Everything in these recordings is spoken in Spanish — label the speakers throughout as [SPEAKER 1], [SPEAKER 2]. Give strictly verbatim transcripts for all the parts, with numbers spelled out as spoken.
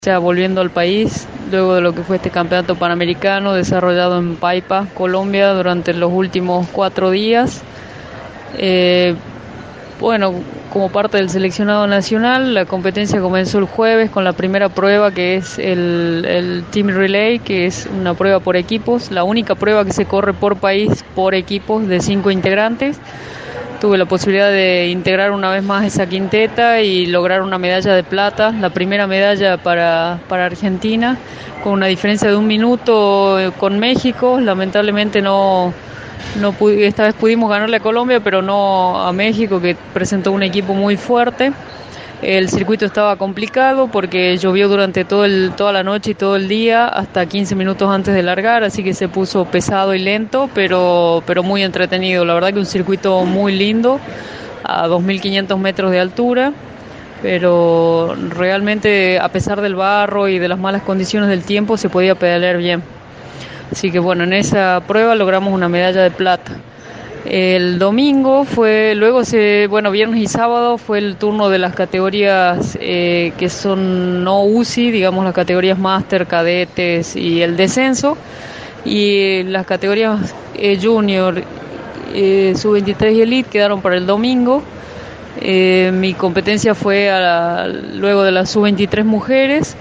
[SPEAKER 1] Ya volviendo al país, luego de lo que fue este campeonato panamericano desarrollado en Paipa, Colombia, durante los últimos cuatro días. Eh, bueno, como parte del seleccionado nacional, la competencia comenzó el jueves con la primera prueba, que es el, el Team Relay, que es una prueba por equipos, la única prueba que se corre por país, por equipos de cinco integrantes. Tuve la posibilidad de integrar una vez más esa quinteta y lograr una medalla de plata, la primera medalla para, para Argentina, con una diferencia de un minuto con México. Lamentablemente no, no pude, esta vez pudimos ganarle a Colombia, pero no a México, que presentó un equipo muy fuerte. El circuito estaba complicado porque llovió durante todo el, toda la noche y todo el día, hasta quince minutos antes de largar, así que se puso pesado y lento, pero, pero muy entretenido. La verdad que un circuito muy lindo, a dos mil quinientos metros de altura, pero realmente, a pesar del barro y de las malas condiciones del tiempo, se podía pedalear bien. Así que bueno, en esa prueba logramos una medalla de plata. El domingo fue, luego se, bueno, viernes y sábado fue el turno de las categorías eh, que son no U C I, digamos las categorías máster, cadetes y el descenso, y las categorías eh, junior, eh, sub veintitrés y elite quedaron para el domingo. Eh, mi competencia fue a la, luego de las sub veintitrés mujeres.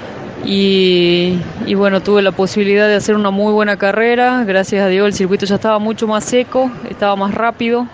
[SPEAKER 1] Y, y bueno, tuve la posibilidad de hacer una muy buena carrera. Gracias a Dios el circuito ya estaba mucho más seco, estaba más rápido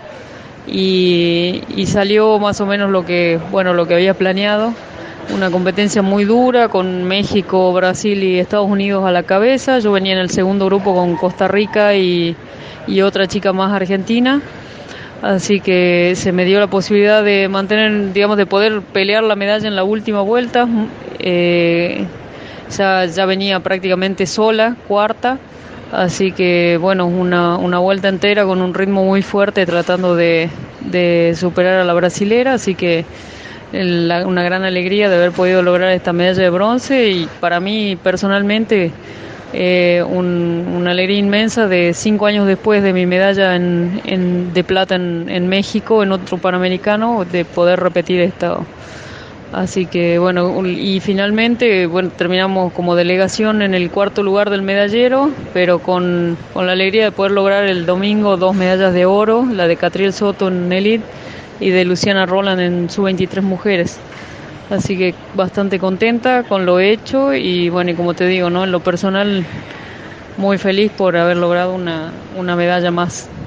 [SPEAKER 1] y, y salió más o menos lo que, bueno, lo que había planeado. Una competencia muy dura con México, Brasil y Estados Unidos a la cabeza. Yo venía en el segundo grupo con Costa Rica y, y otra chica más argentina. Así que se me dio la posibilidad de mantener, digamos, de poder pelear la medalla en la última vuelta. Eh, Ya, ya venía prácticamente sola, cuarta, así que bueno, una, una vuelta entera con un ritmo muy fuerte tratando de, de superar a la brasilera, así que la, una gran alegría de haber podido lograr esta medalla de bronce y para mí personalmente eh, un, una alegría inmensa de cinco años después de mi medalla en, en, de plata en, en México, en otro Panamericano, de poder repetir esto. Así que bueno, y finalmente bueno, terminamos como delegación en el cuarto lugar del medallero, pero con, con la alegría de poder lograr el domingo dos medallas de oro, la de Catriel Soto en elite y de Luciana Roland en sub veintitrés mujeres. Así que bastante contenta con lo hecho y bueno, y como te digo, ¿no? En lo personal muy feliz por haber logrado una, una medalla más.